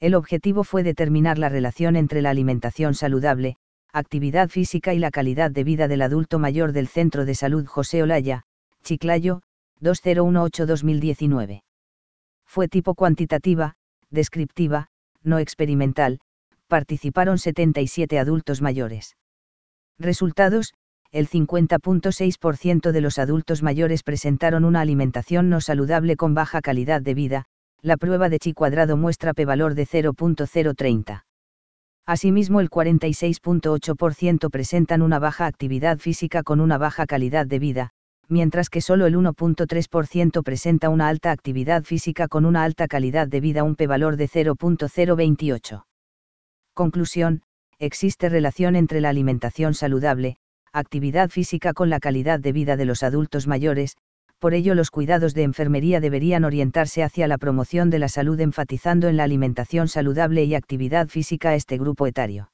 El objetivo fue determinar la relación entre la alimentación saludable, actividad física y la calidad de vida del adulto mayor del Centro de Salud José Olaya, Chiclayo, 2018-2019. Fue tipo cuantitativa, descriptiva, no experimental, participaron 77 adultos mayores. Resultados: el 50.6% de los adultos mayores presentaron una alimentación no saludable con baja calidad de vida. La prueba de Chi cuadrado muestra p-valor de 0.030. Asimismo, el 46.8% presentan una baja actividad física con una baja calidad de vida, mientras que solo el 1.3% presenta una alta actividad física con una alta calidad de vida, un p-valor de 0.028. Conclusión: existe relación entre la alimentación saludable, actividad física con la calidad de vida de los adultos mayores. Por ello, los cuidados de enfermería deberían orientarse hacia la promoción de la salud, enfatizando en la alimentación saludable y actividad física a este grupo etario.